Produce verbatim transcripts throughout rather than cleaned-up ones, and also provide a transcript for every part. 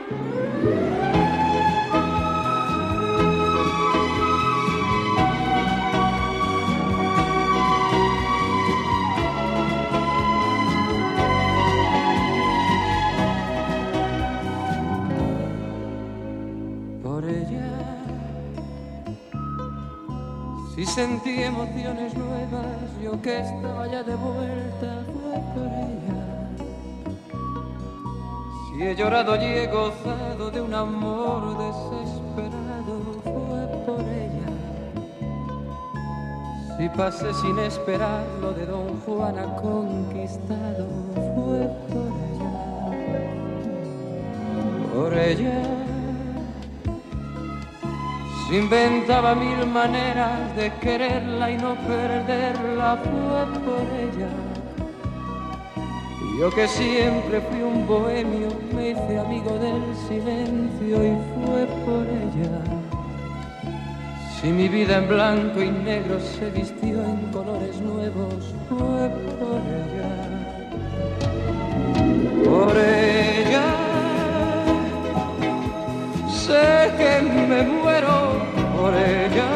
Sentí emociones nuevas, yo que estaba ya de vuelta, fue por ella. Si he llorado y he gozado de un amor desesperado, fue por ella. Si pasé sin esperar lo de Don Juan ha conquistado, fue por ella. Por ella. Se inventaba mil maneras de quererla y no perderla, fue por ella. Yo que siempre fui un bohemio, me hice amigo del silencio y fue por ella. Si mi vida en blanco y negro se vistió en colores nuevos, fue por ella. Por ella. Sé que me muero por ella,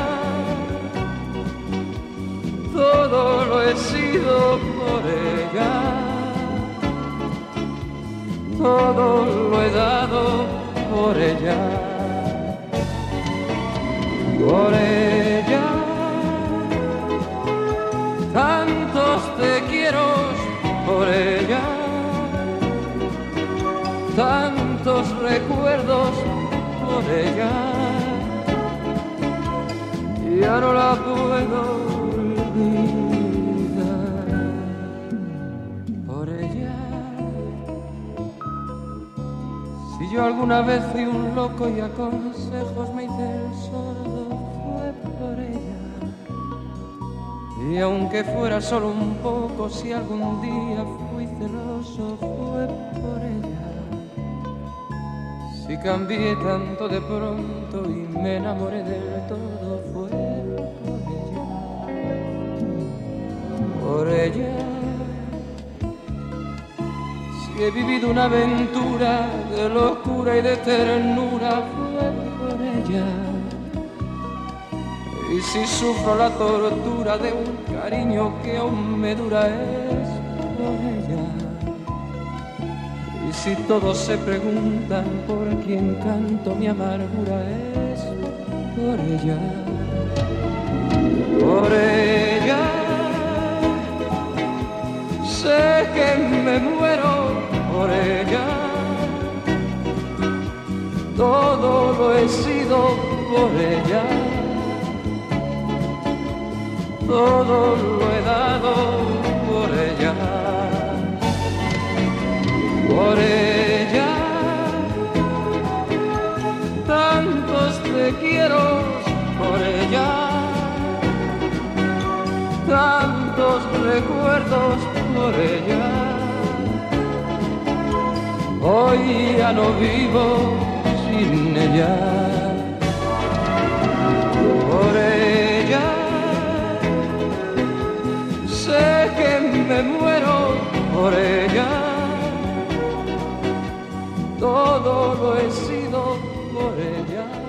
todo lo he sido por ella, todo lo he dado por ella, por ella. Tantos te quiero por ella, tantos recuerdos por ella, ya no la puedo olvidar. Por ella, si yo alguna vez fui un loco y a consejos me hice el sordo, fue por ella. Y aunque fuera solo un poco, si algún día fui celoso, fue por ella. Si cambié tanto de pronto y me enamoré del todo, fue por ella. Por ella. Si he vivido una aventura de locura y de ternura, fue por ella. Y si sufro la tortura de un cariño que aún me dura, es por ella. Y si todos se preguntan por quién canto mi amargura, es por ella. Por ella. Sé que me muero por ella. Todo lo he sido por ella. Todo lo he dado por ella. Por ella, tantos te quiero por ella, tantos recuerdos por ella. Hoy ya no vivo sin ella. Por ella, sé que me muero por ella. Todo lo he sido por ella.